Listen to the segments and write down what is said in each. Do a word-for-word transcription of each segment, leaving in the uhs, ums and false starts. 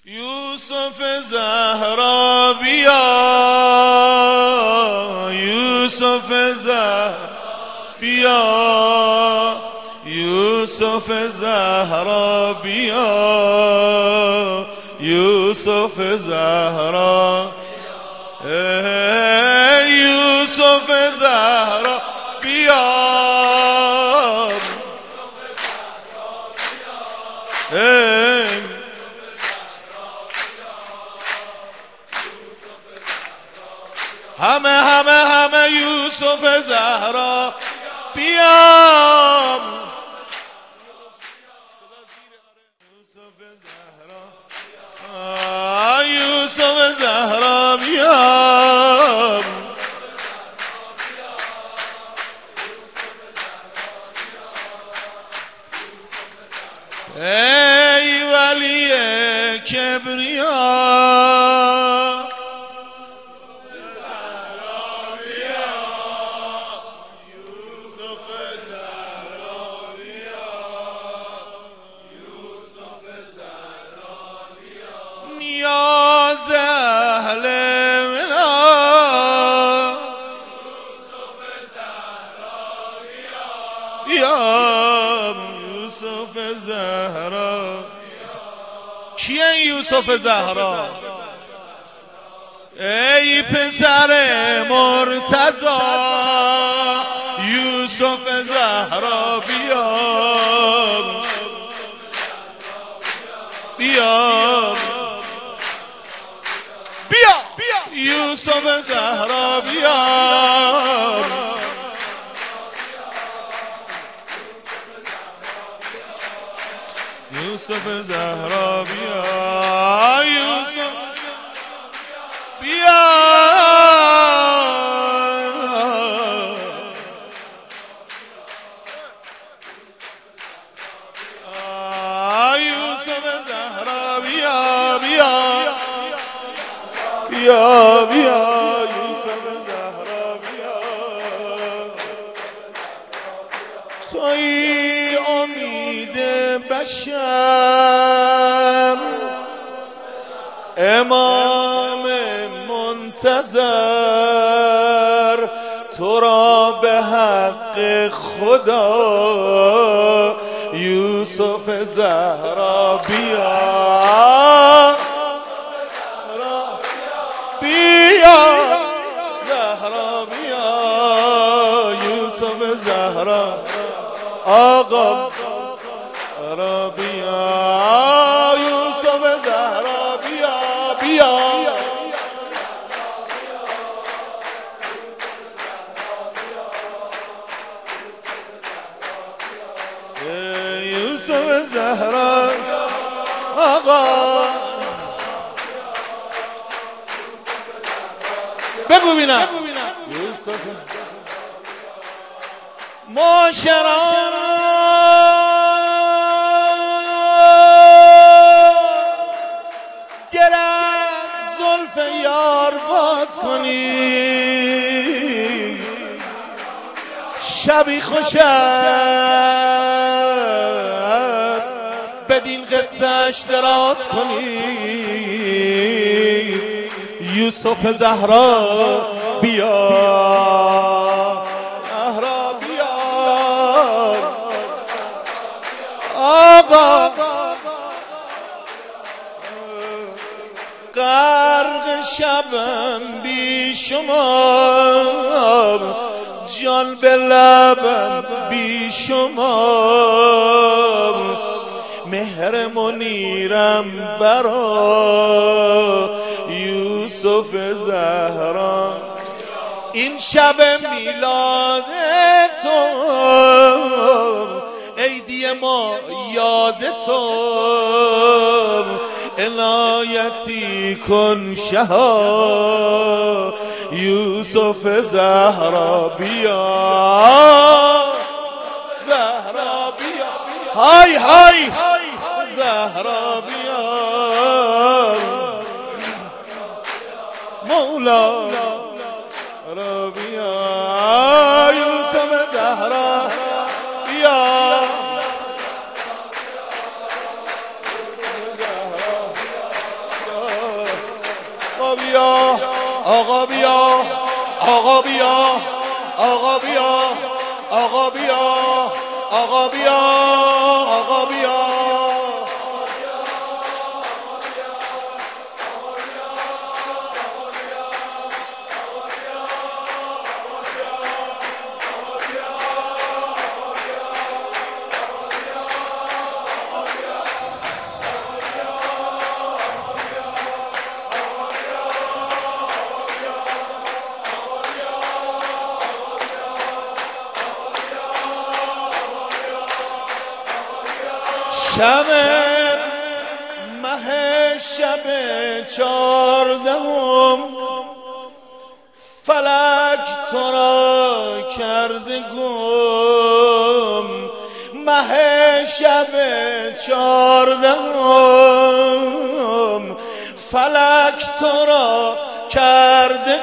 یوسف زهرا بیا، یوسف زهرا بیا، یوسف زهرا بیا، یوسف زهرا، ای یوسف زهرا بیا، ای همه همه همه یوسف زهرا بیام، یوسف زهرا، یوسف زهرا بیام، ای ولی کبریا، نیاز اهل منا، یوسف زهرا بیا، یوسف زهرا، کیه یوسف زهرا؟ ای پسر مرتضی، یوسف زهرا بیا، بیا یوسف زهرا بیا، یوسف زهرا بیا، یوسف بیا، یوسف زهرا بیا، بیا بیا بیا یوسف زهرا بیا، تویی امید بشر، امام منتظر، تو را به حق خدا، یوسف زهرا بیا، بیا زهرا بیا، یوسف زهرا آقا را بیا، یوسف زهرا بیا، بیا یوسف زهرا آقا، بگو بینم یوسف معاشرا، گرد زلف یار باز کنی، شبی خوش است بدین قصهش دراز کنی، یوسف زهرا بیا، زهرا بیا آقا، غرق شبم بی شما، جان به لبم بی شما، مهر منیرم برا یوسف زهرا، این شب میلاد تو عیدی ما یاد تو، عنایتی کن شها، یوسف زهرا بیا، زهرا بیا، های های زهرا بیا، مولا را بیا، یوسف زهرا بیا، آقا بیا آقا بیا آقا بیا آقا بیا آقا بیا آقا بیا آقا بیا شب مه شب چهاردهم فلک تو را کرده گم مه شب چهاردهم فلک تو را کرده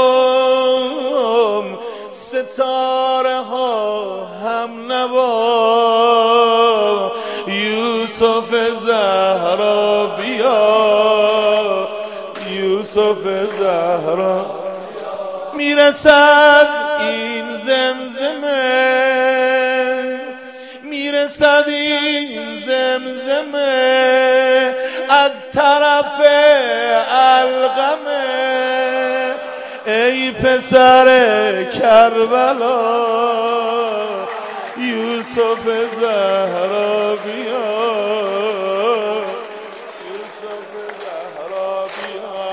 گم ستاره ها هم نوا یوسف زهرا بیا یوسف زهرا میرسد این زمزمه میرسد این زمزمه از طرف القمه ای پسر کربلا یوسف زهرا بیا یوسف زهرا بیا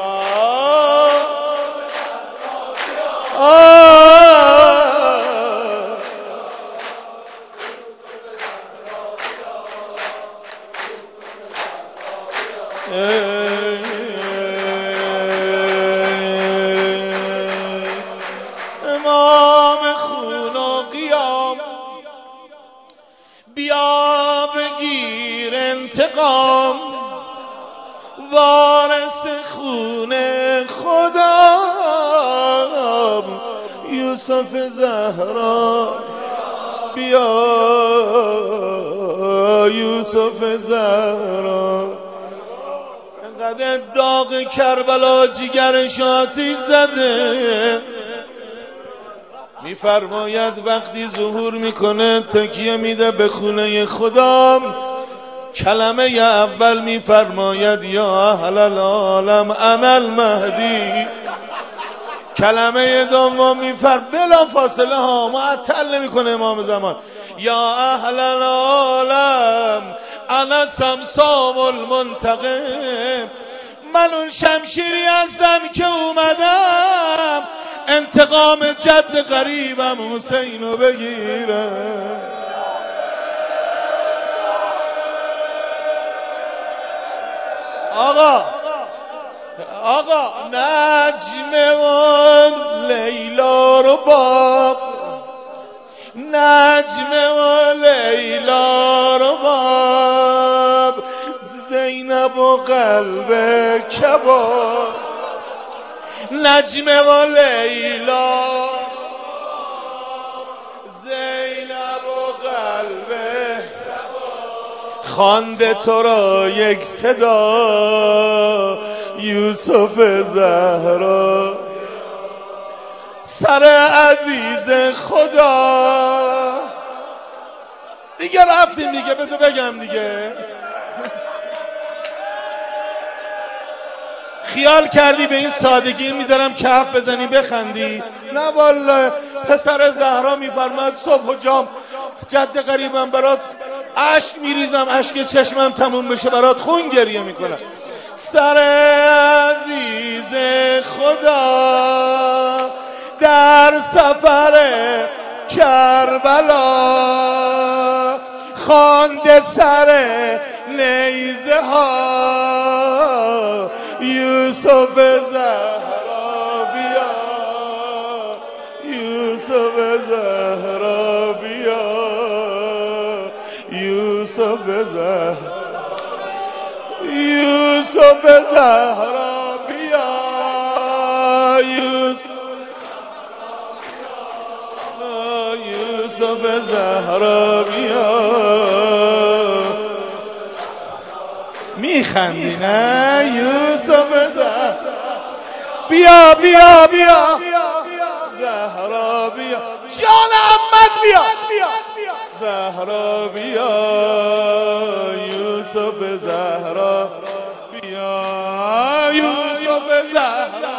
امام خون و قیام بیا بگیر انتقام وارث خون خدا یوسف زهرا بیا یوسف زهرا انقدر داغ کربلا جیگرش آتیش زده میفرماید وقتی ظهور میکنه تکیه میده به خونه خدا کلمه اول میفرماید یا اهل العالم انا المهدی کلمه دوم میفرم بلا فاصله ها معطل نمیکنه امام زمان یا اهل العالم انا سمسام المنتقم من اون شمشیری هستم که اومدم انتقام جد غریبم حسینو بگیرم آقا آقا نجمه و لیلا رو باب نجمه و لیلا رو باب زینب و قلب کباب نجمه و لیلا زینب و قلب خوانده تو را یک صدا یوسف زهرا سر عزیز خدا دیگه رفتیم دیگه بذار بگم دیگه خیال کردی به این سادگی میذارم کف بزنی بخندی نه والله پسر زهرا میفرماد صبح و جام جد غریبم برات اشک میریزم اشک چشمم تموم بشه برات خون گریه میکنم سر عزیز خدا در سفر کربلا خوانده سر نیزه ها یوسف زهرا بیا یوسف زهرا بیا یوسف زهرا یوسف زهرا بیا یوسف یوسف زهرا بیا میخندی نه یوسف زهرا بیا بیا بیا زهرا بیا جان عمت بیا زهرا بیا یوسف زهرا بیا یوسف زهرا